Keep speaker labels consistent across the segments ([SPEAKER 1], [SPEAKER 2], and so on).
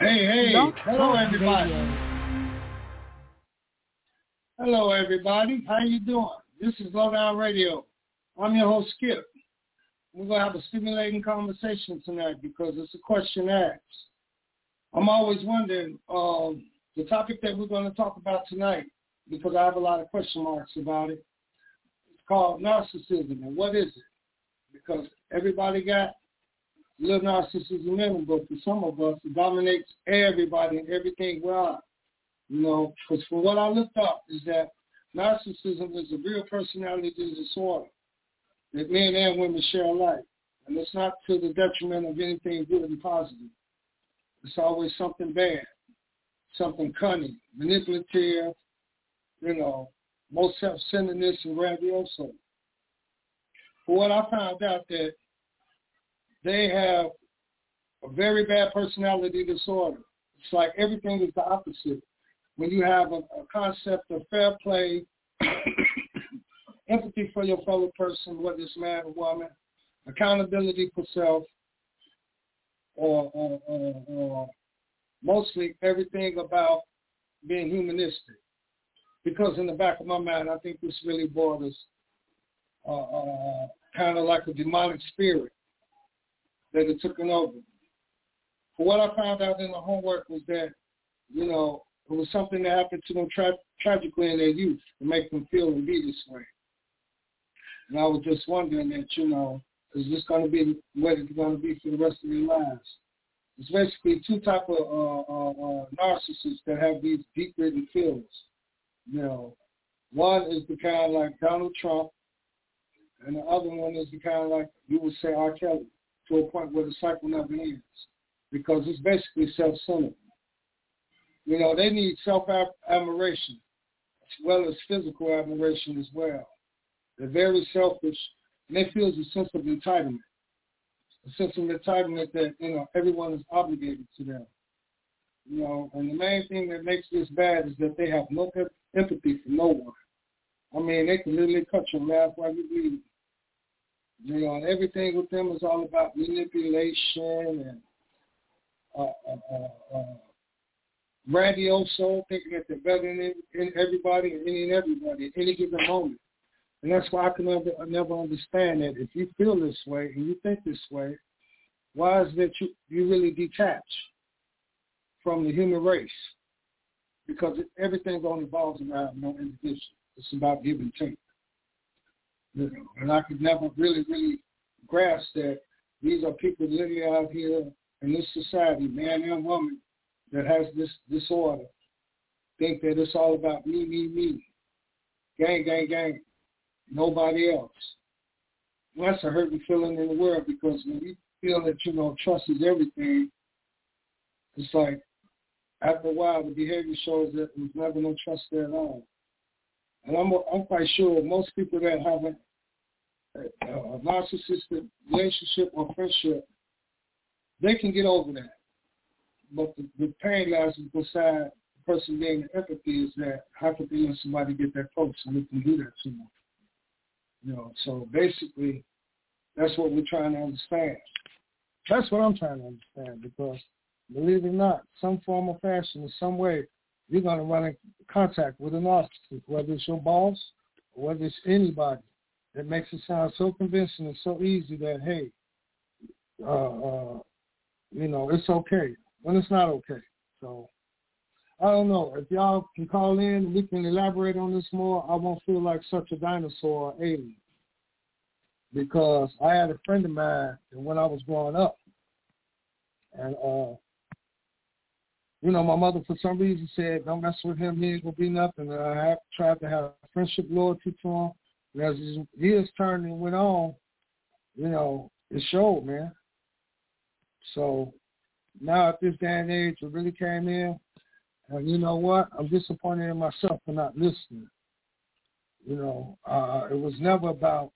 [SPEAKER 1] Hey, hello everybody. Hello everybody. How you doing? This is Lowdown Radio. I'm your host Skip. We're going to have a stimulating conversation tonight because it's a question asked. I'm always wondering the topic that we're going to talk about tonight, because I have a lot of question marks about it. It's called narcissism. And what is it? Because everybody got a little narcissism in them, but for some of us, it dominates everybody and everything we are. You know, because from what I looked up is that narcissism is a real personality disorder that men and women share alike. And it's not to the detriment of anything good and positive. It's always something bad, something cunning, manipulative, you know, most self-centeredness and grandioso. For what I found out that they have a very bad personality disorder. It's like everything is the opposite. When you have a concept of fair play, empathy for your fellow person, whether it's man or woman, accountability for self, or mostly everything about being humanistic. Because in the back of my mind, I think this really borders kind of like a demonic spirit that had taken over. For what I found out in the homework was that, you know, it was something that happened to them tragically in their youth to make them feel and be this way. And I was just wondering that, you know, is this going to be what it's going to be for the rest of their lives? It's basically two type of narcissists that have these deep-rooted feelings. You know, one is the kind like Donald Trump, and the other one is the kind like, you would say, R. Kelly, to a point where the cycle never ends, because it's basically self-centered. You know, they need self-admiration as well as physical admiration as well. They're very selfish, and they feel a sense of entitlement. A sense of entitlement that, you know, everyone is obligated to them. You know, and the main thing that makes this bad is that they have no empathy for no one. I mean, they can literally cut your laugh while you bleed. You know, and everything with them is all about manipulation and grandioso, thinking that they're better than everybody and everybody at any given moment. And that's why I can never understand that if you feel this way and you think this way, why is it that you really detach from the human race? Because everything only evolves around no individual. It's about give and take. You know, and I could never really grasp that these are people living out here in this society, man and woman, that has this disorder, think that it's all about me, gang, nobody else. And that's a hurting feeling in the world, because when you feel that, you know, trust is everything, it's like after a while the behavior shows that there's never no trust there at all. And I'm quite sure most people that have a narcissistic relationship or friendship, they can get over that. But the pain lies beside the person being empathy is that how could they let somebody get that close and they can do that to them? You know, so basically that's what we're trying to understand. That's what I'm trying to understand, because believe it or not, some form or fashion, in some way, you're going to run in contact with a narcissist, whether it's your boss or whether it's anybody. That makes it sound so convincing and so easy that, hey, you know, it's okay, when it's not okay. So I don't know. If y'all can call in and we can elaborate on this more, I won't feel like such a dinosaur or alien. Because I had a friend of mine when I was growing up, and you know, my mother, for some reason, said, don't mess with him, he ain't going to be nothing. And I tried to have friendship, loyalty to him. And as years turned and went on, you know, it showed, man. So now at this day and age, it really came in. And you know what? I'm disappointed in myself for not listening. You know, it was never about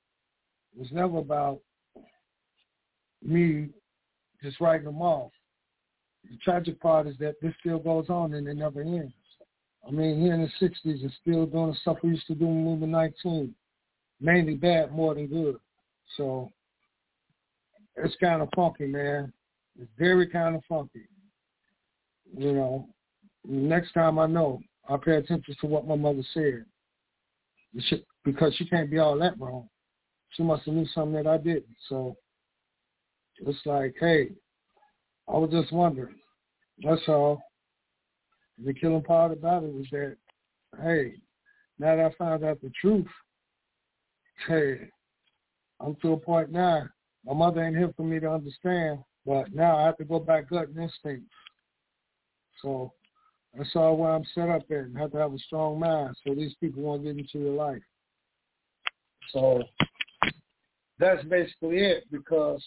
[SPEAKER 1] me just writing them off. The tragic part is that this still goes on and it never ends. I mean, here in the 60s, it's still doing the stuff we used to do when we were 19. Mainly bad more than good. So it's kind of funky, man. It's very kind of funky. You know, next time I know, I'll pay attention to what my mother said. Because she can't be all that wrong. She must have knew something that I didn't. So it's like, hey, I was just wondering. That's all. The killing part about it was that, hey, now that I found out the truth, hey, I'm to a point now. My mother ain't here for me to understand, but now I have to go by gut and instinct. So that's all where I'm set up at, and have to have a strong mind so these people won't get into your life. So that's basically it, because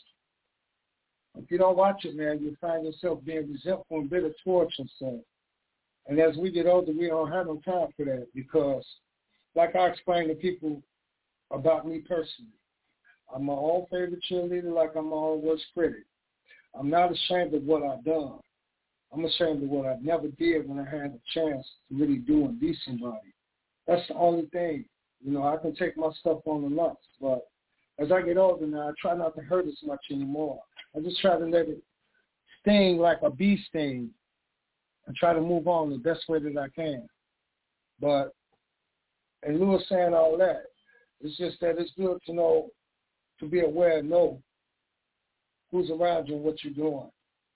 [SPEAKER 1] if you don't watch it, man, you find yourself being resentful and bitter towards yourself. And as we get older, we don't have no time for that, because like I explained to people about me personally, I'm my own favorite cheerleader like I'm my own worst critic. I'm not ashamed of what I've done. I'm ashamed of what I never did when I had a chance to really do and be somebody. That's the only thing. You know, I can take my stuff on the lumps, but as I get older now, I try not to hurt as much anymore. I just try to let it sting like a bee sting and try to move on the best way that I can. But in lieu of saying all that, it's just that it's good to know, to be aware and know who's around you and what you're doing.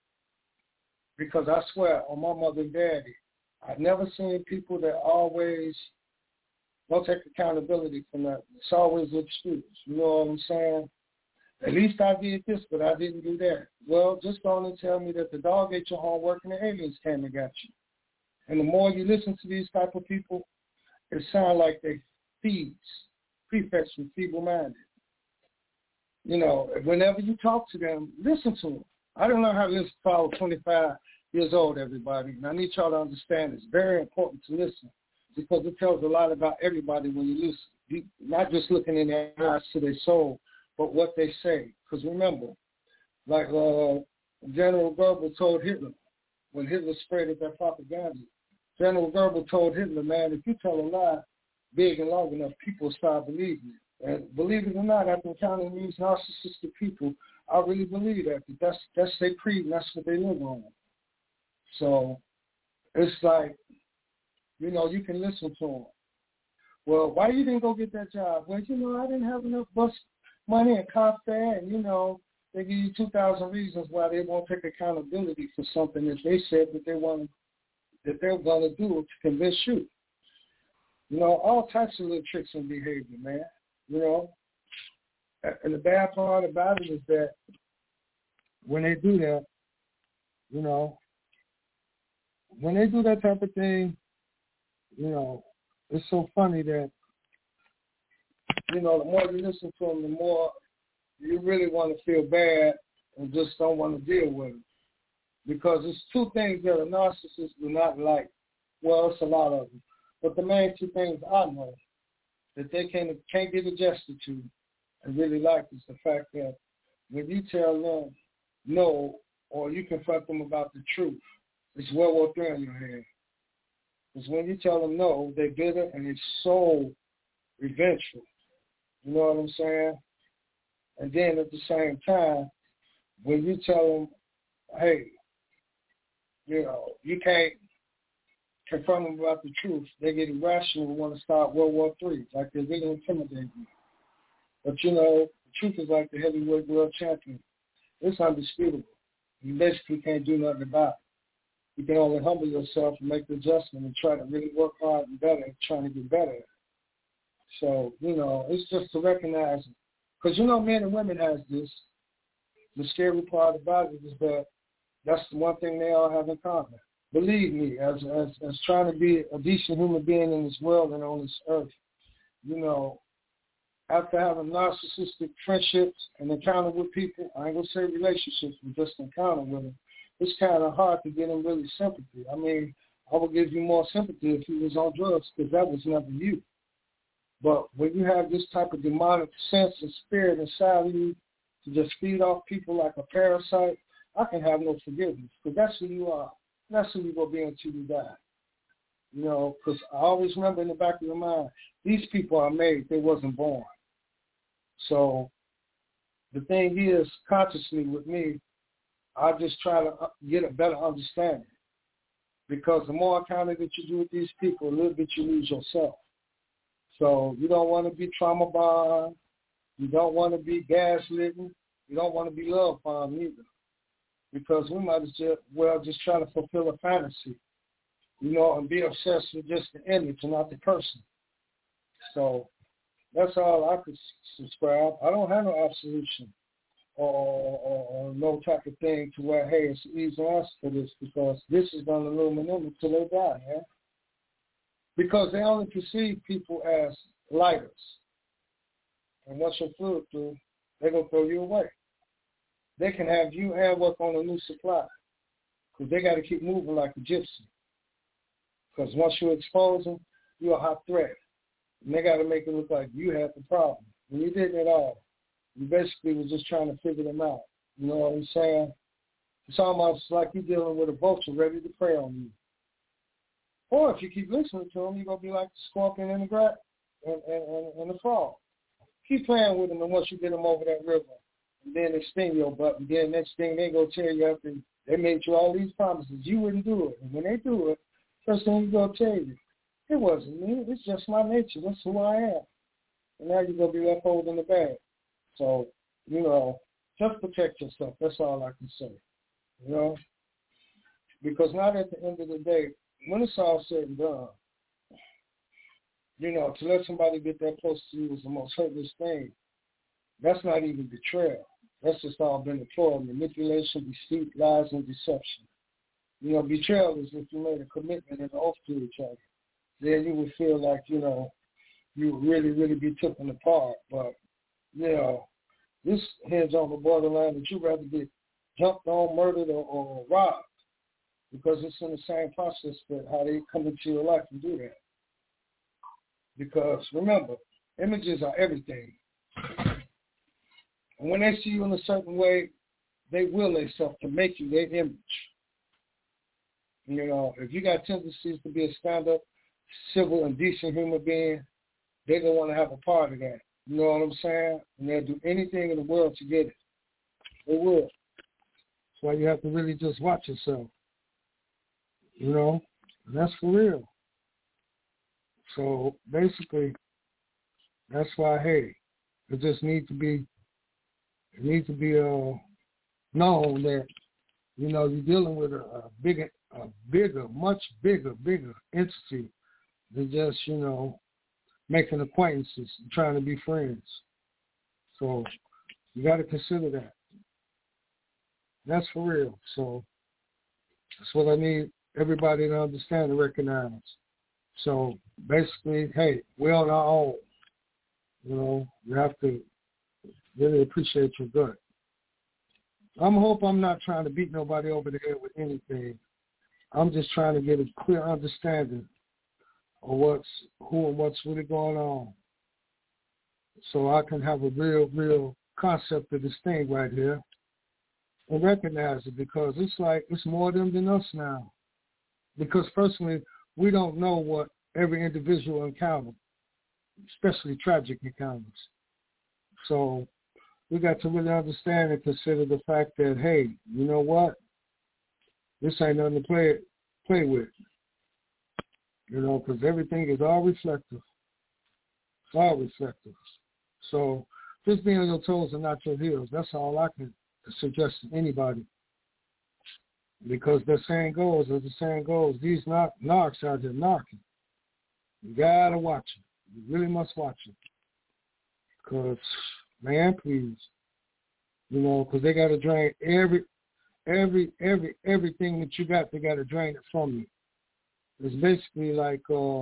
[SPEAKER 1] Because I swear on my mother and daddy, I've never seen people that always don't take accountability for nothing. It's always an excuse. You know what I'm saying? At least I did this, but I didn't do that. Well, just go on and tell me that the dog ate your homework and the aliens came and got you. And the more you listen to these type of people, it sounds like they prefects from feeble-minded. You know, whenever you talk to them, listen to them. I don't know how to listen to I was 25 years old, everybody. And I need y'all to understand it's very important to listen, because it tells a lot about everybody when you listen. You, not just looking in their eyes to their soul, but what they say. Because remember, like General Goebbels told Hitler, when Hitler spread that propaganda, General Goebbels told Hitler, man, if you tell a lie big and long enough, people start believing it. And believe it or not, after encountering these narcissistic people, I really believe that. That's their creed, and that's what they live on. So it's like, you know, you can listen to them. Well, why you didn't go get that job? Well, you know, I didn't have enough bus money and car fare, and, you know, they give you 2,000 reasons why they won't take accountability for something that they said that they're going to do to convince you. You know, all types of little tricks in behavior, man. You know, and the bad part about it is that when they do that, you know, when they do that type of thing, you know, it's so funny that, you know, the more you listen to them, the more you really want to feel bad and just don't want to deal with them. Because it's two things that a narcissist do not like. Well, it's a lot of them. But the main two things I know that they can't get adjusted to and really like is the fact that when you tell them no, or you confront them about the truth, it's World War III in your head. Because when you tell them no, they're bitter and it's so revengeful. You know what I'm saying? And then at the same time, when you tell them, hey, you know, you can't confront them about the truth, they get irrational and want to start World War III, like they're really intimidating you. But, you know, the truth is like the heavyweight world champion. It's undisputable. You basically can't do nothing about it. You can only humble yourself and make the adjustment and try to really work hard and better, trying to get better. So, you know, it's just to recognize it. Because, you know, men and women has this. The scary part about it is that that's the one thing they all have in common. Believe me, as trying to be a decent human being in this world and on this earth, you know, after having narcissistic friendships and encounter with people, I ain't going to say relationships, but just encounter with them, it's kind of hard to get them really sympathy. I mean, I would give you more sympathy if you was on drugs, because that was never you. But when you have this type of demonic sense and spirit inside of you to just feed off people like a parasite, I can have no forgiveness, because that's who you are. That's who you're going to be until you die. You know, because I always remember in the back of your mind, these people are made, they wasn't born. So the thing is, consciously with me, I just try to get a better understanding. Because the more encounter that you do with these people, a little bit you lose yourself. So you don't want to be trauma bombed. You don't want to be gaslighting. You don't want to be love bombed either. Because we might as well just try to fulfill a fantasy, and be obsessed with just the image and not the person. So that's all I could subscribe. I don't have no absolution or no type of thing to where, hey, it's an easy answer for this, because this is going to illuminate them until they die, man. Because they only perceive people as lighters. And once you're fluid through, they're going to throw you away. They can have you and work on a new supply, because they got to keep moving like a gypsy. Because once you expose them, you're a hot threat. And they got to make it look like you had the problem. When you didn't at all. You basically was just trying to figure them out. You know what I'm saying? It's almost like you're dealing with a vulture ready to prey on you. Or if you keep listening to them, you're going to be like the scorpion and the frog. Keep playing with them, and once you get them over that river, and then they sting your butt, and then next thing they go tear you up, and they made you all these promises. You wouldn't do it. And when they do it, first thing you go tell you, it wasn't me. It's just my nature. That's who I am. And now you're going to be left holding the bag. So, just protect yourself. That's all I can say, Because not at the end of the day, when it's all said and done, to let somebody get that close to you is the most hurtless thing. That's not even betrayal. That's just all been a ploy, manipulation, deceit, lies, and deception. Betrayal is if you made a commitment and an oath to each other. Then you would feel like, you would really, really be taken apart. But, this hinges on the borderline that you'd rather get jumped on, murdered, or robbed, because it's in the same process that how they come into your life and do that. Because, remember, images are everything. And when they see you in a certain way, they will themselves to make you their image. If you got tendencies to be a stand-up, civil, and decent human being, they're going to want to have a part of that. You know what I'm saying? And they'll do anything in the world to get it. They will. That's why you have to really just watch yourself. And that's for real. So basically, that's why, hey, it just needs to be known that, you're dealing with a bigger, much bigger entity than just, making acquaintances and trying to be friends. So you got to consider that. That's for real. So that's what I need everybody to understand and recognize. So basically, hey, we're on our own. You have to really appreciate your gut. I hope I'm not trying to beat nobody over the head with anything. I'm just trying to get a clear understanding of what's really going on, so I can have a real concept of this thing right here and recognize it, because it's more them than us now. Because personally, we don't know what every individual encounters, especially tragic encounters. So we got to really understand and consider the fact that, hey, you know what? This ain't nothing to play with. Because everything is all reflective. It's all reflective. So just being on your toes and not your heels, that's all I can suggest to anybody. Because the saying goes, these narcs out there knocking. You got to watch it. You really must watch it. Because, man, please, because they got to drain everything that you got, they got to drain it from you. It's basically like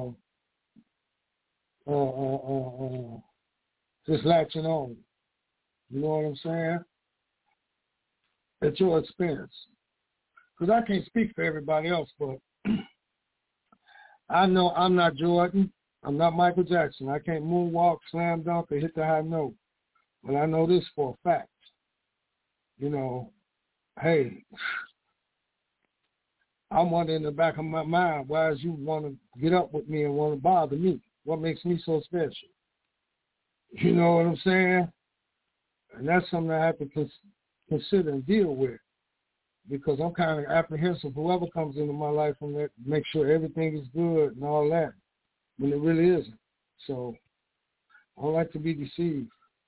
[SPEAKER 1] just latching on. You know what I'm saying? At your expense. Because I can't speak for everybody else, but I know I'm not Jordan. I'm not Michael Jackson. I can't moonwalk, slam dunk, or hit the high note. But I know this for a fact. Hey, I'm wondering in the back of my mind, why is you want to get up with me and want to bother me? What makes me so special? You know what I'm saying? And that's something I have to consider and deal with. because I'm kind of apprehensive. Whoever comes into my life, and make sure everything is good and all that, when it really isn't. So I don't like to be deceived.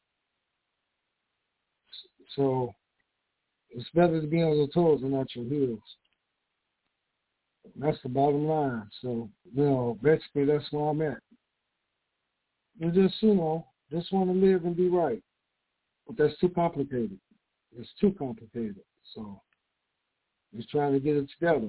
[SPEAKER 1] So it's better to be on your toes than at your heels. That's the bottom line. So, basically that's where I'm at. And just, just want to live and be right. But that's too complicated. It's too complicated. So just trying to get it together.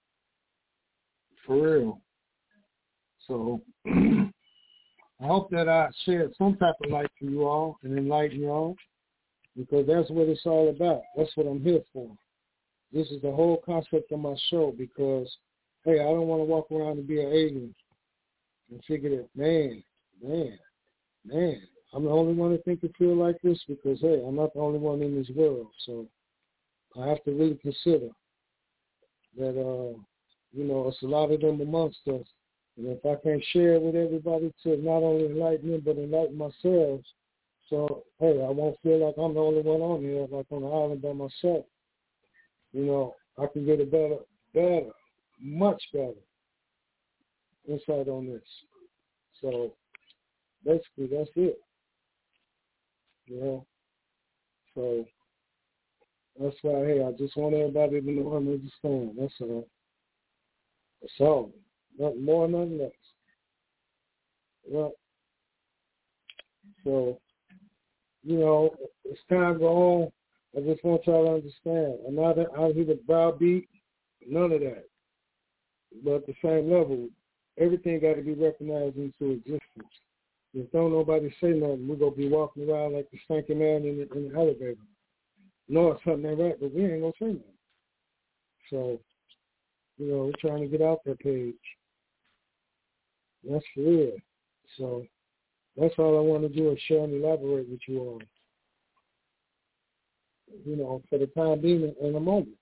[SPEAKER 1] For real. So I hope that I shared some type of light for you all and enlighten you all, because that's what it's all about. That's what I'm here for. This is the whole concept of my show, because, hey, I don't want to walk around and be an alien and figure that, man, I'm the only one that think and feel like this, because, hey, I'm not the only one in this world. So I have to really consider that, it's a lot of them amongst us. And if I can't share it with everybody to not only enlighten them, but enlighten myself, so, hey, I won't feel like I'm the only one on here, like on the island by myself. I can get a better, much better insight on this. So, basically, that's it. So, that's why, hey, I just want everybody to know and understand. That's all. That's all. Nothing more, nothing less. Well, so, as time goes on, I just want y'all to understand. I'm not out here to browbeat, none of that. But at the same level, everything got to be recognized into existence. If don't nobody say nothing, we're going to be walking around like the stinking man in the elevator. No, something ain't right, but we ain't going to say nothing. So, we're trying to get out that page. That's for real. So, that's all I want to do is share and elaborate with you all. For the time being in a moment.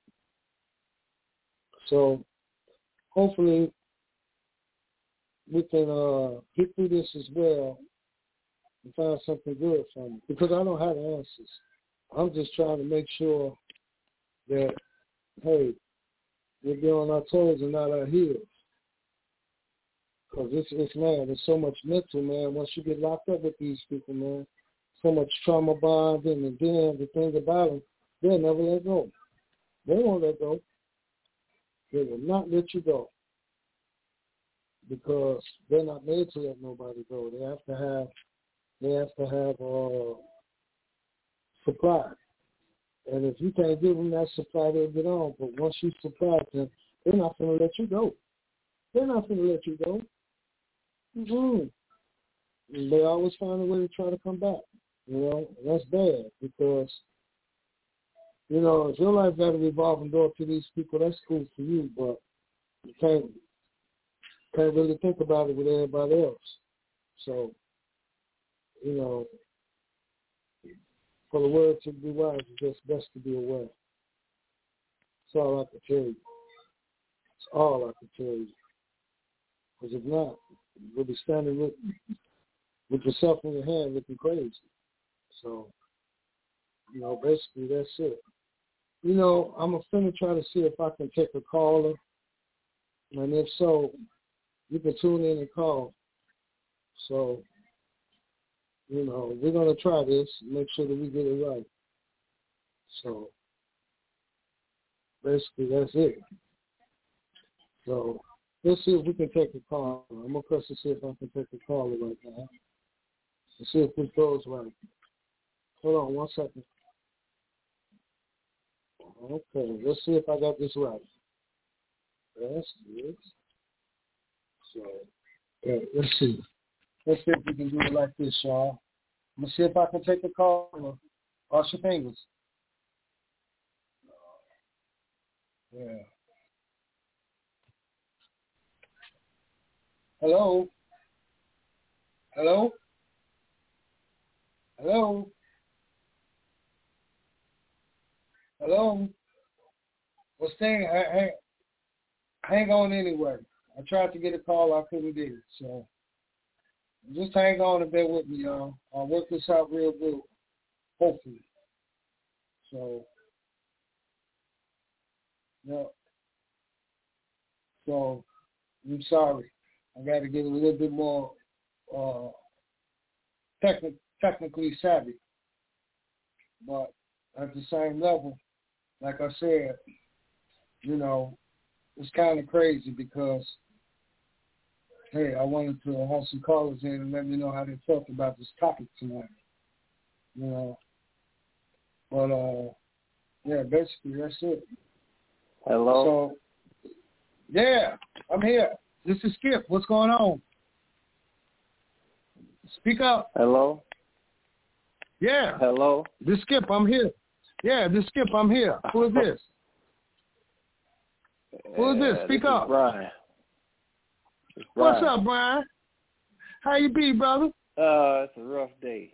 [SPEAKER 1] So, hopefully, we can get through this as well and find something good from it. Because I don't have the answers. I'm just trying to make sure that, hey, we'll be on our toes and not our heels. Because it's, man, there's so much mental, man. Once you get locked up with these people, man, so much trauma bonding, and then the thing about them, they'll never let go. They won't let go. They will not let you go. Because they're not made to let nobody go. They have to have supply. And if you can't give them that supply, they'll get on. But once you supply them, they're not going to let you go. They're not going to let you go. Mm-hmm. They always find a way to try to come back. That's bad because, if your life got a revolving door to these people, that's cool for you, but you can't really think about it with everybody else. So, for the word to be wise, it's just best to be aware. That's all I can tell you. That's all I can tell you. Because if not, you'll be standing with yourself in your hand looking crazy. So, basically that's it. I'm finna try to see if I can take a caller. And if so, you can tune in and call. So, we're going to try this and make sure that we get it right. So, basically, that's it. So, let's see if we can take a call. I'm going to press to see if I can take a caller right now. Let's see if this goes right. Hold on 1 second. Okay, let's see if I got this right. That's good. So, let's see. Let's see if we can do it like this, y'all. I'm going to see if I can take a call. Cross your fingers. Yeah. Hello? Hello? Hello? Hello? Well, hang on anyway. I tried to get a call. I couldn't get it. So just hang on and bear with me, y'all. I'll work this out real good, hopefully. So Yeah. So I'm sorry. I got to get a little bit more technically savvy. But at the same level, like I said, you know, it's kind of crazy because, hey, I wanted to have some callers in and let me know how they felt about this topic tonight. You know, but yeah, basically that's it.
[SPEAKER 2] Hello.
[SPEAKER 1] So, yeah, I'm here. This is Skip. What's going on? Speak up.
[SPEAKER 2] Hello.
[SPEAKER 1] Yeah.
[SPEAKER 2] Hello.
[SPEAKER 1] This Skip. I'm here. Yeah, this Skip. I'm here. Who is this? Who is this? Speak
[SPEAKER 2] this
[SPEAKER 1] up.
[SPEAKER 2] Is Brian.
[SPEAKER 1] What's up, Brian? How you be, brother?
[SPEAKER 2] It's a rough day.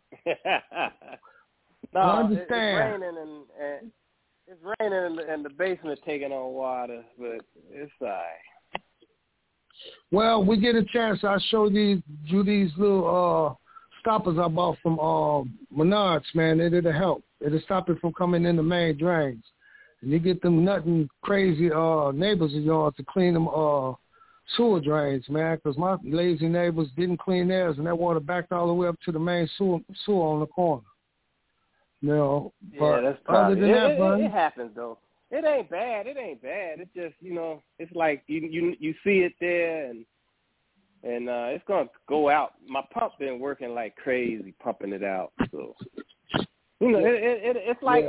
[SPEAKER 2] No,
[SPEAKER 1] I understand.
[SPEAKER 2] It's raining and the basement taking on water, but it's all right.
[SPEAKER 1] Well, we get a chance. I'll show you these little stoppers I bought from Menards, man. It'll help. It'll stop it from coming in the main drains. And you get them nothing crazy neighbors of yours to clean them sewer drains, man, because my lazy neighbors didn't clean theirs, and that water backed all the way up to the main sewer on the corner. You know,
[SPEAKER 2] yeah, that's probably
[SPEAKER 1] other than that,
[SPEAKER 2] it happens though. It ain't bad. It's just, you know, it's like you see it there, and it's gonna go out. My pump been working like crazy, pumping it out. So, you know, it's like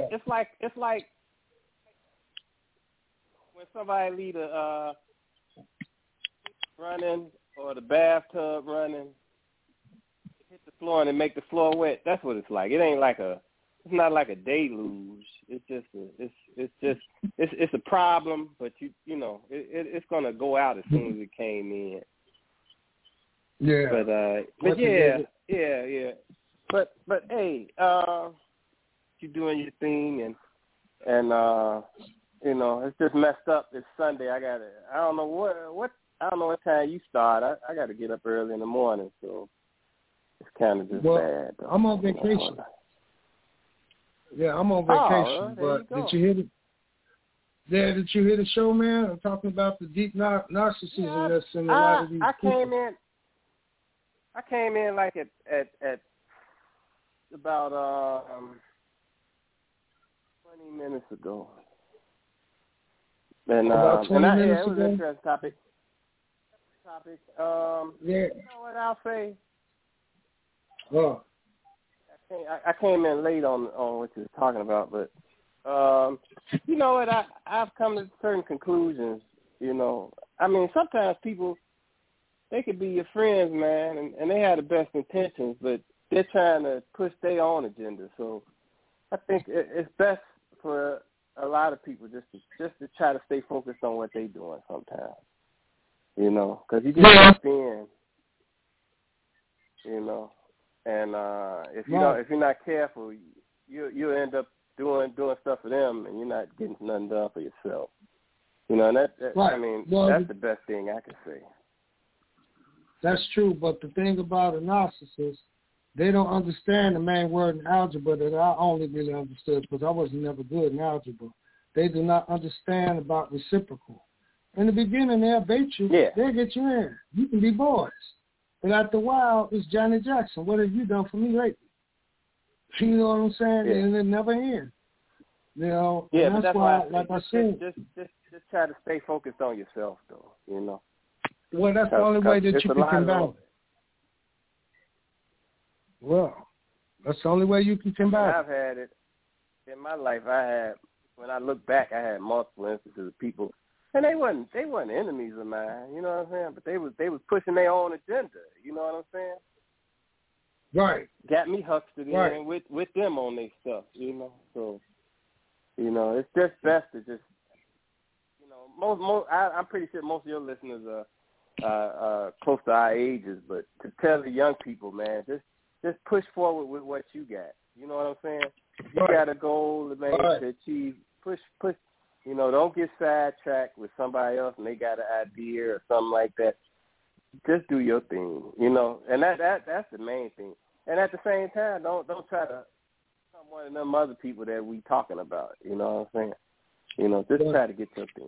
[SPEAKER 2] when somebody leave the running or the bathtub running, hit the floor and it make the floor wet. That's what it's like. It ain't like it's not like a deluge. It's just it's a problem, but you know it's gonna go out as soon as it came in.
[SPEAKER 1] Yeah.
[SPEAKER 2] But yeah. But hey, you doing your thing and you know, it's just messed up. It's Sunday. I don't know what time you start. I got to get up early in the morning, so it's kind of just bad. Though.
[SPEAKER 1] I'm on vacation. Yeah, I'm on vacation. But did you hear the show, man? I'm talking about the deep narcissism that's in a lot of these people.
[SPEAKER 2] I came in like at about 20 minutes ago. And
[SPEAKER 1] about 20 minutes
[SPEAKER 2] it was
[SPEAKER 1] ago?
[SPEAKER 2] an interesting topic.
[SPEAKER 1] Yeah.
[SPEAKER 2] You know what I'll say?
[SPEAKER 1] Well,
[SPEAKER 2] I came in late on what you were talking about, but you know what? I've come to certain conclusions. You know, I mean, sometimes people, they could be your friends, man, and they have the best intentions, but they're trying to push their own agenda. So I think it's best for a lot of people just to try to stay focused on what they're doing sometimes. You know, because you get sucked in. You know. And if you're not careful, you'll end up doing stuff for them, and you're not getting nothing done for yourself. You know, and that
[SPEAKER 1] right.
[SPEAKER 2] I mean,
[SPEAKER 1] well,
[SPEAKER 2] that's the best thing I can say.
[SPEAKER 1] That's true, but the thing about a narcissist, they don't understand the main word in algebra that I only really understood because I wasn't never good in algebra. They do not understand about reciprocal. In the beginning, they'll bait you.
[SPEAKER 2] Yeah.
[SPEAKER 1] They'll get you in. You can be boys. But after a while, it's Johnny Jackson. What have you done for me lately? You know what I'm saying?
[SPEAKER 2] Yeah.
[SPEAKER 1] And it never ends. You know,
[SPEAKER 2] yeah,
[SPEAKER 1] and that's why, like I said,
[SPEAKER 2] just try to stay focused on yourself, though. You know.
[SPEAKER 1] Well, that's the only way that you can combat it. Well, that's the only way you can combat it.
[SPEAKER 2] I've had it in my life. When I look back, I had multiple instances of people. And they wasn't enemies of mine, you know what I'm saying? But they was pushing their own agenda, you know what I'm saying?
[SPEAKER 1] Right.
[SPEAKER 2] Got me huxted in with them on their stuff, you know. So, you know, it's just best to just, you know, I'm pretty sure most of your listeners are close to our ages, but to tell the young people, man, just push forward with what you got. You know what I'm saying? You got a goal to achieve. Push. You know, don't get sidetracked with somebody else and they got an idea or something like that. Just do your thing, you know, and that's the main thing. And at the same time, don't try to become one of them other people that we talking about. You know what I'm saying? Just try to get your thing.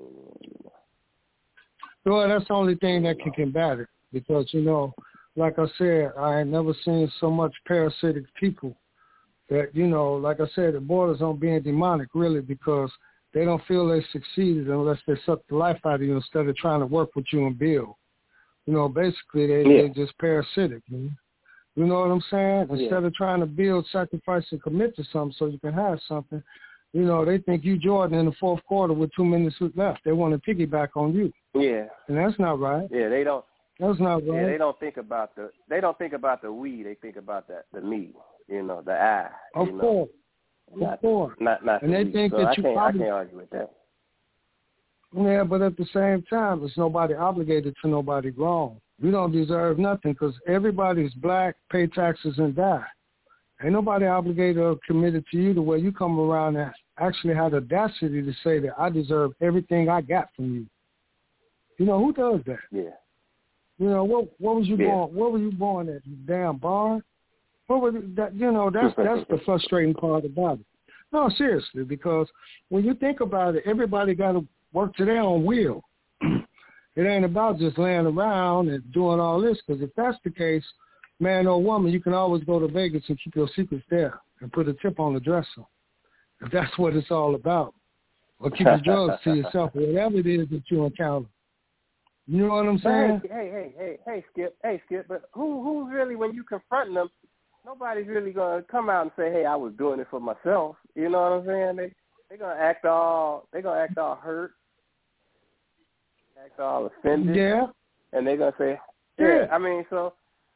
[SPEAKER 1] Well, that's the only thing that can combat it because, like I said, I ain't never seen so much parasitic people that, like I said, it borders on being demonic, really, because they don't feel they succeeded unless they suck the life out of you instead of trying to work with you and build. Basically, they're just parasitic. You know what I'm saying? Instead of trying to build, sacrifice, and commit to something so you can have something, they think you Jordan in the fourth quarter with 2 minutes left. They want to piggyback on you.
[SPEAKER 2] Yeah.
[SPEAKER 1] And that's not right.
[SPEAKER 2] Yeah, they don't.
[SPEAKER 1] That's not right.
[SPEAKER 2] Yeah, they don't think about the we. They think about the me. The I.
[SPEAKER 1] Of course. Of course.
[SPEAKER 2] Not
[SPEAKER 1] and they think
[SPEAKER 2] so
[SPEAKER 1] that
[SPEAKER 2] I
[SPEAKER 1] you
[SPEAKER 2] can't,
[SPEAKER 1] probably.
[SPEAKER 2] I can't argue with that.
[SPEAKER 1] Yeah, but at the same time, there's nobody obligated to nobody wrong. You don't deserve nothing because everybody's black, pay taxes, and die. Ain't nobody obligated or committed to you the way you come around and actually have the audacity to say that I deserve everything I got from you. Who does that?
[SPEAKER 2] Yeah.
[SPEAKER 1] What was you born? Where were you born at? You damn barn? What was that? That's the frustrating part about it. No, seriously, because when you think about it, everybody got to work to their own will. It ain't about just laying around and doing all this, because if that's the case, man or woman, you can always go to Vegas and keep your secrets there and put a tip on the dresser, if that's what it's all about. Or keep your drugs to yourself, or whatever it is that you encounter. You know what I'm saying?
[SPEAKER 2] Hey, Skip. But who's really, when you confront them, nobody's really gonna come out and say, "Hey, I was doing it for myself." You know what I'm saying? They're gonna act all hurt, act all offended.
[SPEAKER 1] Yeah.
[SPEAKER 2] And they're gonna say, "Yeah." I mean, so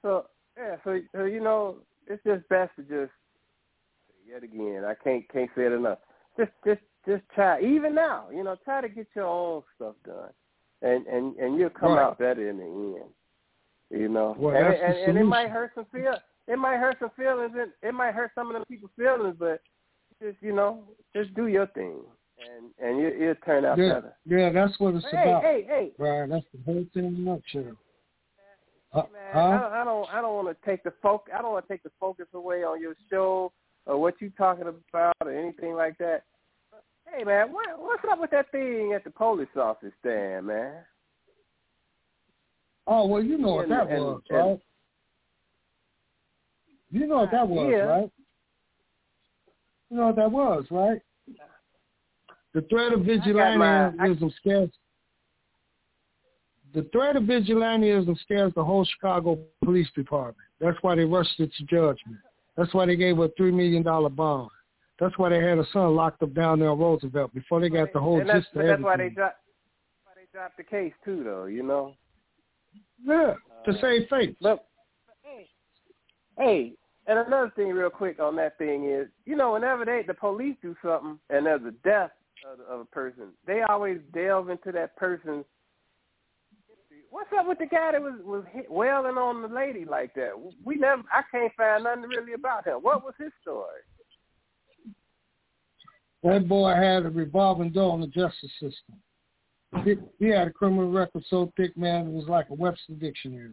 [SPEAKER 2] it's just best to just yet again. I can't say it enough. Just try. Even now, try to get your own stuff done. And you'll come out better in the end,
[SPEAKER 1] Well,
[SPEAKER 2] and it might hurt some feelings. It might hurt some feelings, and it might hurt some of them people's feelings. But just do your thing, and it'll turn out better.
[SPEAKER 1] Yeah, that's what it's about.
[SPEAKER 2] Hey,
[SPEAKER 1] Brian, that's the whole thing in a nutshell.
[SPEAKER 2] I don't want to take the focus. I don't want to take the focus away on your show or what you're talking about or anything like that. Hey, man, what's up with that thing at the police office stand, man?
[SPEAKER 1] Oh, well, you know what that was, right? You know what that was, right? You know what that was, right? The threat of vigilantism scares. The threat of vigilantism scares the whole Chicago Police Department. That's why they rushed it to judgment. That's why they gave a $3 million bond. That's why they had a son locked up down there on Roosevelt before they got the whole gist of everything.
[SPEAKER 2] That's why they dropped the case too, though.
[SPEAKER 1] Yeah, to save face.
[SPEAKER 2] Look, hey, and another thing, real quick on that thing is, whenever the police do something and there's a death of a person, they always delve into that person's history. What's up with the guy that was wailing on the lady like that? I can't find nothing really about him. What was his story?
[SPEAKER 1] That boy had a revolving door in the justice system. He had a criminal record so thick, man, it was like a Webster dictionary.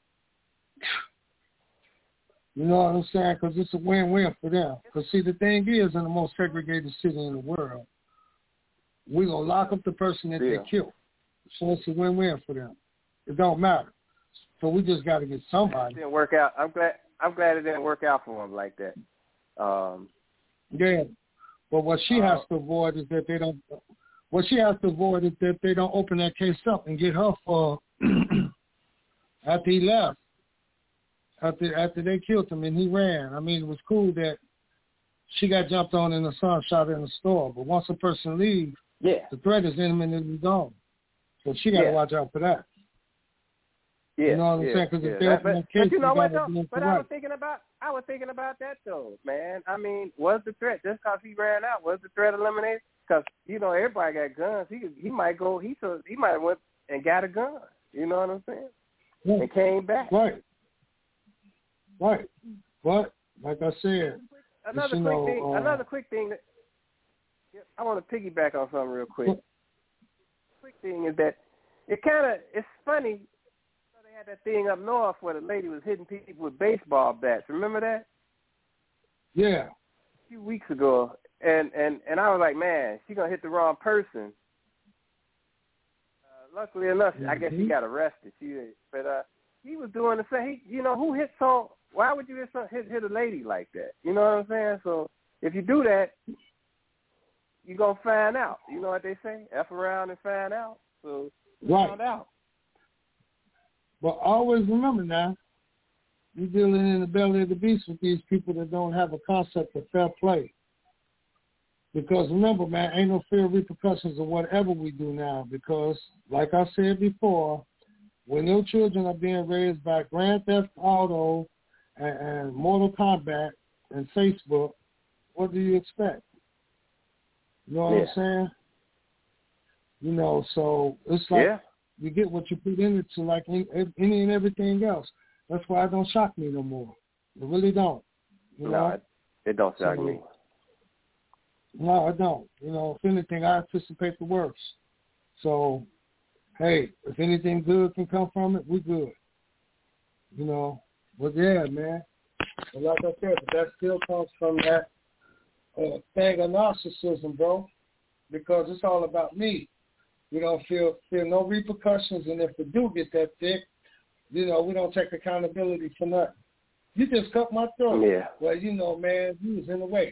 [SPEAKER 1] You know what I'm saying? Because it's a win-win for them. Because, see, the thing is, in the most segregated city in the world, we're going to lock up the person that they killed. So it's a win-win for them. It don't matter. So we just got to get somebody.
[SPEAKER 2] It didn't work out. I'm glad it didn't work out for him like that.
[SPEAKER 1] Yeah. But what she has to avoid is that they don't. What she has to avoid is that they don't open that case up and get her for after he left. After they killed him and he ran. I mean, it was cool that she got jumped on in the sun, shot in the store. But once a person leaves, the threat is imminently gone. So she got to watch out for that.
[SPEAKER 2] Yeah,
[SPEAKER 1] you know what I'm saying? Because if they open that case,
[SPEAKER 2] but you know what though? But I
[SPEAKER 1] right.
[SPEAKER 2] was thinking about that though, man. I mean, was the threat just because he ran out? Was the threat eliminated? Because everybody got guns. He might go. He might have went and got a gun. You know what I'm saying? Yeah. And came back.
[SPEAKER 1] Right. But like I said,
[SPEAKER 2] another quick thing that I want to piggyback on something real quick. Quick thing is that it's funny. They had that thing up north where the lady was hitting people with baseball bats. Remember that?
[SPEAKER 1] Yeah.
[SPEAKER 2] A few weeks ago, And I was like, man, she gonna hit the wrong person. Luckily enough, I guess she got arrested. But he was doing the same. Who hits on? Why would you hit a lady like that? You know what I'm saying? So if you do that, you're gonna find out. You know what they say? F around and find out. So find out.
[SPEAKER 1] But always remember now, you're dealing in the belly of the beast with these people that don't have a concept of fair play. Because remember, man, ain't no fear of repercussions of whatever we do now. Because, like I said before, when your children are being raised by Grand Theft Auto and Mortal Kombat and Facebook, what do you expect? You know what I'm saying? So it's like you get what you put in it to, like any and everything else. That's why it don't shock me no more. It really don't.
[SPEAKER 2] No, it don't shock me.
[SPEAKER 1] No, I don't. If anything, I anticipate the worst. So, hey, if anything good can come from it, we good. But yeah, man. And like I said, but that still comes from that thing of narcissism, bro. Because it's all about me. We don't feel no repercussions, and if we do get that thick, we don't take accountability for nothing. You just cut my throat.
[SPEAKER 2] Yeah.
[SPEAKER 1] Well, man, you was in the way.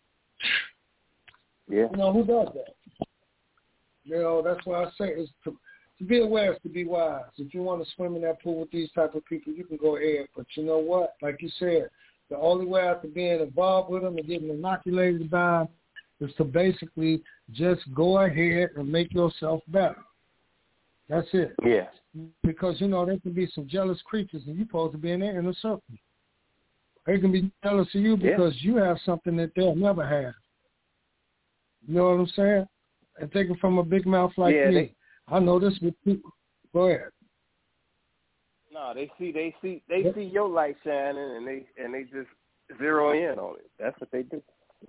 [SPEAKER 2] Yeah.
[SPEAKER 1] Who does that? That's why I say is to be aware is to be wise. If you want to swim in that pool with these type of people, you can go ahead. But you know what? Like you said, the only way after being involved with them and getting inoculated by them is to basically just go ahead and make yourself better. That's it.
[SPEAKER 2] Yeah.
[SPEAKER 1] Because, there can be some jealous creatures, and you're supposed to be in their inner circle. They can be jealous of you because you have something that they'll never have. You know what I'm saying? And take it from a big mouth like me. I know this with people. Go ahead.
[SPEAKER 2] No, they see your light shining, and they just zero in on it. That's what they do.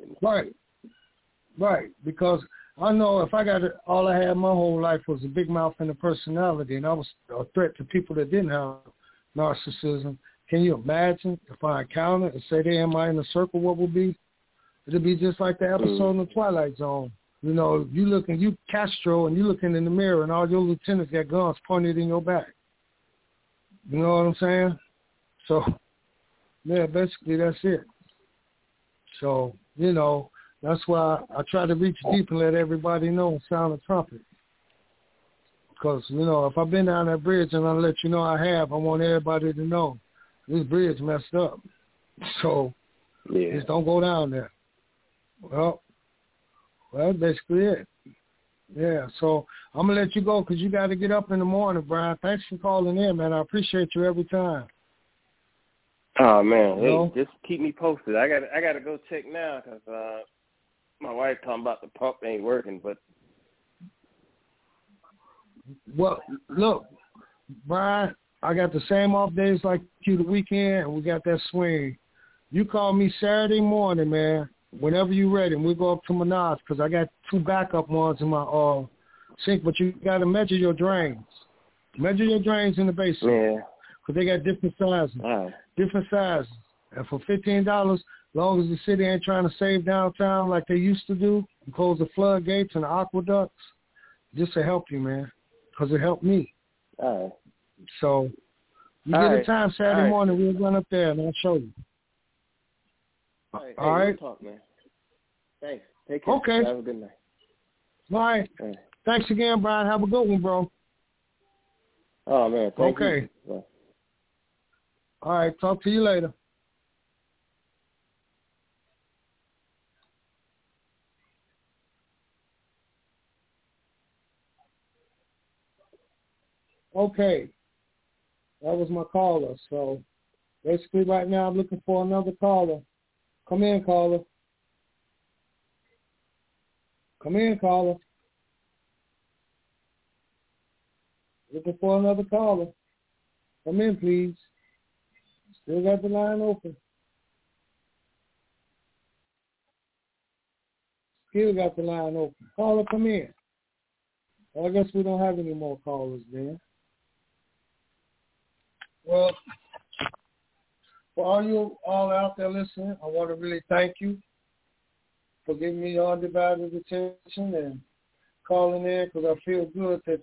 [SPEAKER 1] Right. Because I know if I got it, all I had my whole life was a big mouth and a personality, and I was a threat to people that didn't have narcissism. Can you imagine if I encountered and say they in my inner circle, what would be? It'd be just like the episode in the Twilight Zone. You Castro, and you looking in the mirror, and all your lieutenants got guns pointed in your back. You know what I'm saying? So, yeah, basically that's it. So, that's why I try to reach deep and let everybody know and sound a trumpet. Because, if I've been down that bridge and I let you know I have, I want everybody to know this bridge messed up. So, just don't go down there. Well, that's basically it. Yeah, so I'm going to let you go because you got to get up in the morning, Brian. Thanks for calling in, man. I appreciate you every time.
[SPEAKER 2] Oh, man. Hey, just keep me posted. I got to go check now because my wife talking about the pump ain't working. But
[SPEAKER 1] well, look, Brian, I got the same off days like you the weekend, and we got that swing. You call me Saturday morning, man. Whenever you're ready, and we'll go up to Menards because I got 2 backup ones in my sink, but you got to measure your drains. Measure your drains in the basement.
[SPEAKER 2] Yeah.
[SPEAKER 1] Because they got different sizes.
[SPEAKER 2] Right.
[SPEAKER 1] Different sizes. And for $15, as long as the city ain't trying to save downtown like they used to do, and close the floodgates and the aqueducts, just to help you, man, because it helped me.
[SPEAKER 2] All right.
[SPEAKER 1] So you get a time Saturday morning, we'll run up there and I'll show you.
[SPEAKER 2] All right. We'll talk, man. Thanks. Take care.
[SPEAKER 1] Okay.
[SPEAKER 2] Have a good night.
[SPEAKER 1] All right. Thanks again, Brian. Have a good one, bro.
[SPEAKER 2] Oh, man. Thank you. Bye.
[SPEAKER 1] All right. Talk to you later. Okay. That was my caller. So basically right now I'm looking for another caller. Come in, caller. Come in, caller. Looking for another caller. Come in, please. Still got the line open. Still got the line open. Caller, come in. Well, I guess we don't have any more callers then. Well, for all you all out there listening, I want to really thank you for giving me your undivided attention and calling in, because I feel good that,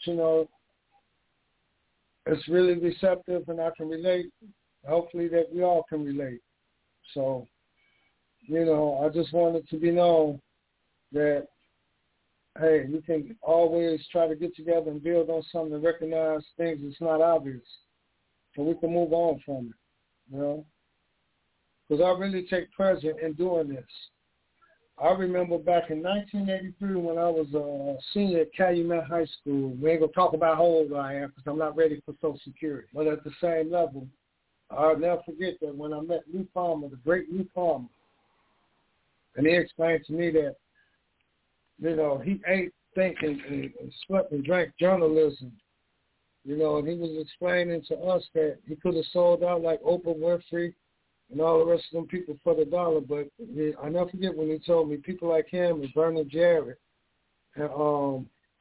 [SPEAKER 1] it's really receptive and I can relate. Hopefully that we all can relate. So, I just wanted to be known that, hey, we can always try to get together and build on something and recognize things that's not obvious, so we can move on from it, Because I really take pleasure in doing this. I remember back in 1983 when I was a senior at Calumet High School. We ain't going to talk about how old I am because I'm not ready for Social Security. But at the same level, I'll never forget that when I met Lou Palmer, the great Lou Palmer, and he explained to me that, he ate, think, and slept and drank journalism, and he was explaining to us that he could have sold out like Oprah Winfrey and all the rest of them people for the dollar, but I never forget when he told me people like him and Vernon Jarrett and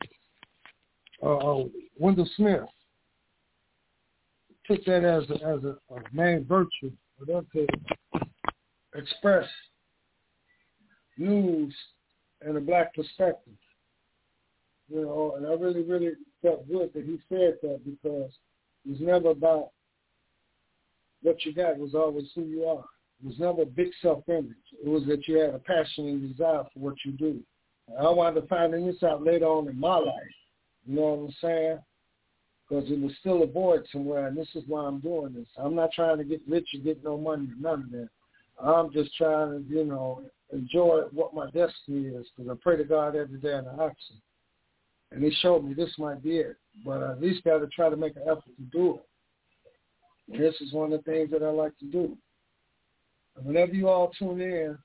[SPEAKER 1] Wendell Smith took that as a main virtue for them to express news in a black perspective. And I really, really felt good that he said that, because it was never about what you got, it was always who you are. It was never a big self-image. It was that you had a passion and desire for what you do. And I wanted to find this out later on in my life. You know what I'm saying? Because it was still a void somewhere, and this is why I'm doing this. I'm not trying to get rich or get no money or none of that. I'm just trying to, enjoy what my destiny is, because I pray to God every day and I ask Him. And He showed me this might be it, but I at least got to try to make an effort to do it. And this is one of the things that I like to do. And whenever you all tune in,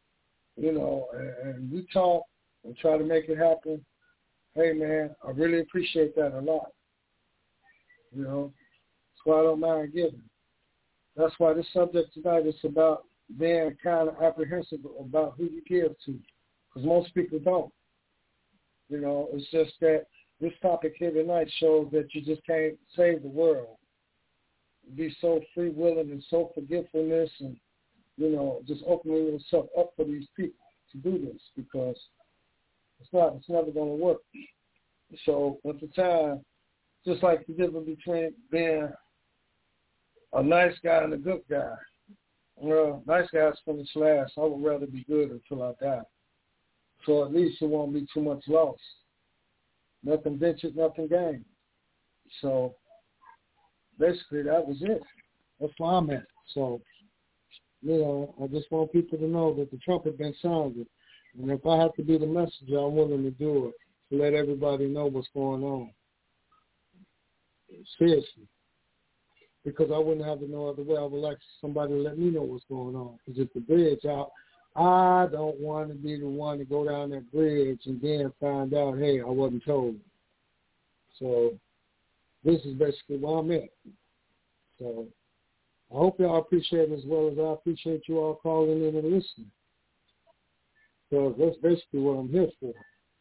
[SPEAKER 1] and we talk and try to make it happen, hey, man, I really appreciate that a lot. That's why I don't mind giving. That's why this subject tonight is about being kind of apprehensive about who you give to, because most people don't. It's just that this topic here tonight shows that you just can't save the world. Be so free willing and so forgetfulness and, just opening yourself up for these people to do this, because it's never going to work. So at the time, just like the difference between being a nice guy and a good guy. Well, nice guys finish last. I would rather be good until I die. So at least it won't be too much loss. Nothing ventured, nothing gained. So basically that was it. That's where I'm at. So, I just want people to know that the trumpet been sounded. And if I have to be the messenger, I'm willing to do it, to let everybody know what's going on. Seriously. Because I wouldn't have it no other way. I would like somebody to let me know what's going on. Because if the bridge out, I don't want to be the one to go down that bridge and then find out, hey, I wasn't told. So this is basically where I'm at. So I hope y'all appreciate it as well as I appreciate you all calling in and listening. So that's basically what I'm here for.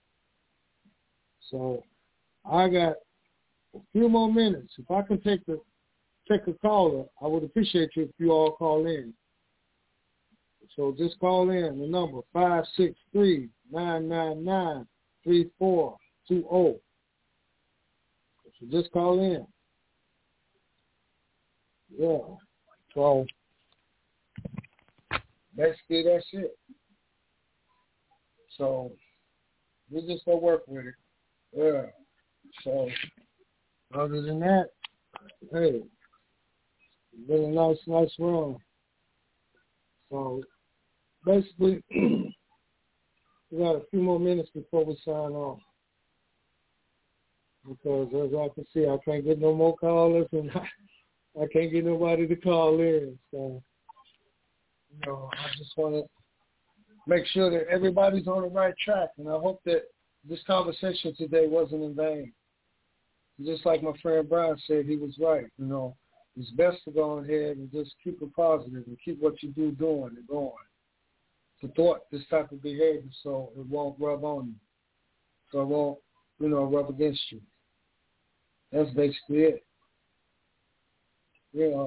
[SPEAKER 1] So I got a few more minutes. If I can take a caller, I would appreciate you if you all call in. So just call in. The number 563-999-3420. So just call in. Yeah. So basically that's it. So we just gonna work with it. Yeah. So other than that, hey, it's been a nice run. So basically, we got a few more minutes before we sign off. Because as I can see, I can't get no more callers, and I can't get nobody to call in. So, I just want to make sure that everybody's on the right track. And I hope that this conversation today wasn't in vain. Just like my friend Brian said, he was right. It's best to go ahead and just keep it positive and keep what you do doing and going. To thwart this type of behavior so it won't rub on you. So it won't, rub against you. That's basically it.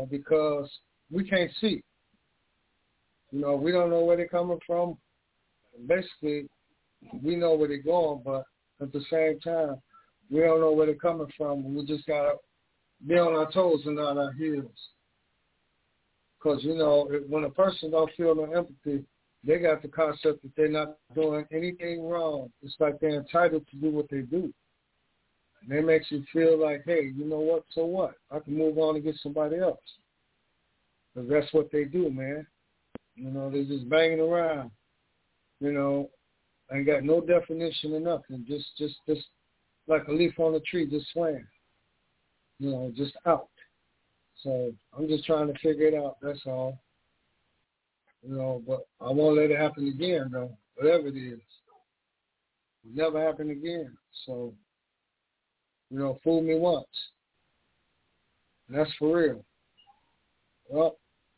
[SPEAKER 1] Because we can't see. We don't know where they're coming from. basically, we know where they're going, but at the same time, we don't know where they're coming from. We just got to be on our toes and not our heels. Because, when a person don't feel no empathy, they got the concept that they're not doing anything wrong. It's like they're entitled to do what they do. And it makes you feel like, hey, you know what, so what? I can move on and get somebody else. Because that's what they do, man. They're just banging around, ain't got no definition or nothing. Just like a leaf on a tree, just swaying, just out. So I'm just trying to figure it out, that's all. But I won't let it happen again, though, whatever it is. It'll never happen again. So, fool me once. And that's for real. Well,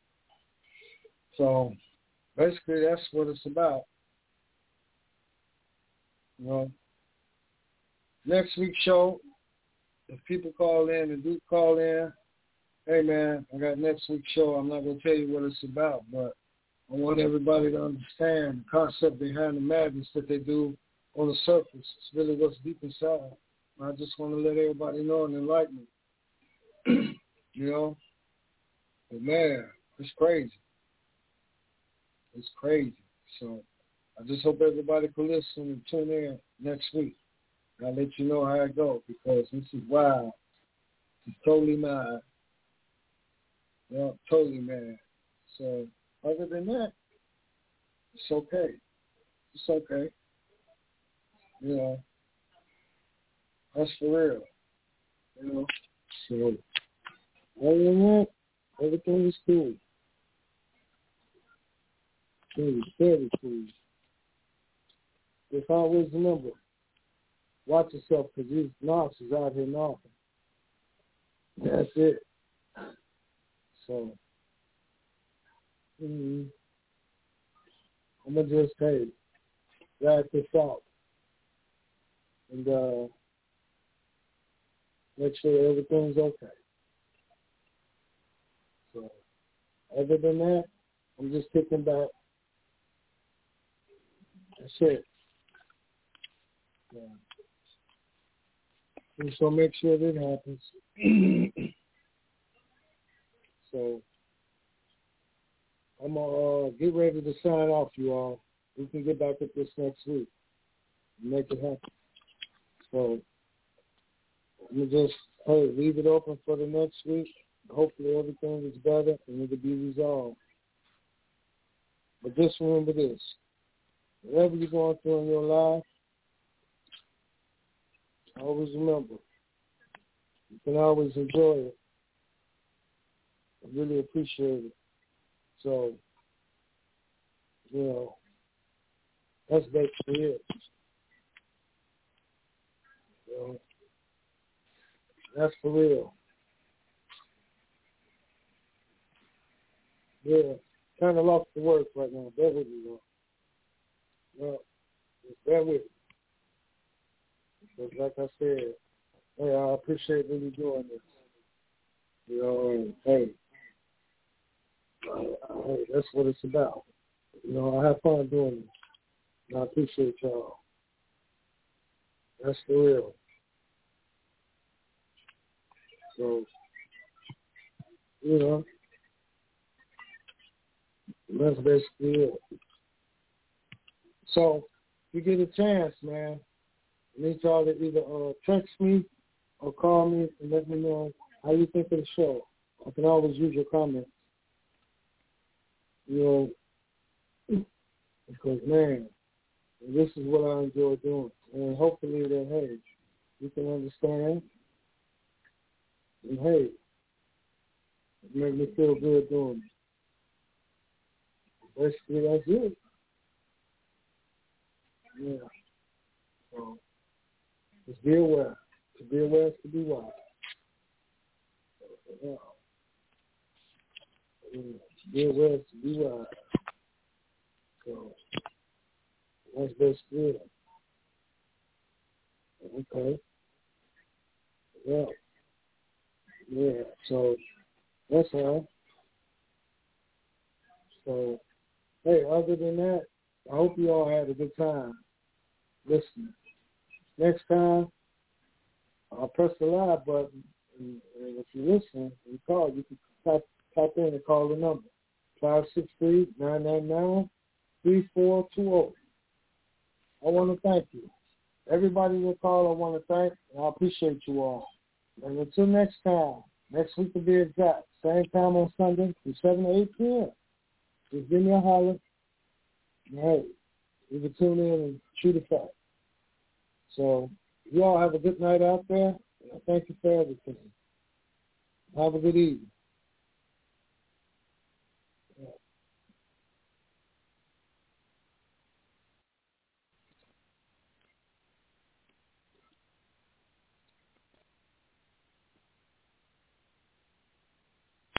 [SPEAKER 1] so basically that's what it's about. Next week's show, if people call in and do call in, hey, man, I got next week's show. I'm not going to tell you what it's about, but I want everybody to understand the concept behind the madness that they do on the surface. It's really what's deep inside. I just want to let everybody know and enlighten them. But man, it's crazy. It's crazy. So I just hope everybody can listen and tune in next week. I'll let you know how it goes because this is wild. It's totally mad. Totally mad. So other than that, it's okay. It's okay. That's for real. So other than that, everything is cool. It's very cool. Just always remember, watch yourself because these knocks is out here knocking. That's it. So, I'm going to just, wrap this out and make sure everything's okay. So, other than that, I'm just kicking back. That's it. Yeah. And so make sure that happens. So I'm going to get ready to sign off, you all. We can get back at this next week and make it happen. So you just, leave it open for the next week. Hopefully everything is better and it'll be resolved. But just remember this. Whatever you're going through in your life, always remember, you can always enjoy it. I really appreciate it. So, that's basically it. That's for real. Yeah, kind of lost the words right now. Bear with me, though. Well, just bear with me. Because like I said, I appreciate really doing this. That's what it's about. I have fun doing this. And I appreciate y'all. That's for real. So, that's basically it. So, if you get a chance, man, I need y'all to either text me or call me and let me know how you think of the show. I can always use your comments. Because, man, this is what I enjoy doing. And hopefully that, you can understand. And, it makes me feel good doing it. Basically, that's it. Yeah. So, just be aware. To be aware is to be wise. Yeah. To be aware is to be wise. So, that's basically it. Okay. Yeah. Yeah. So, that's all. So, other than that, I hope you all had a good time listening. Next time, I'll press the live button, and if you listen and call, you can type in and call the number, 563-999-3420. I want to thank you. Everybody that called, I want to thank, and I appreciate you all. And until next time, next week to be exact, same time on Sunday from 7 to 8 p.m., just give me a holler. And hey, you can tune in and shoot a fact. So you all have a good night out there, and I thank you for everything. Have a good evening.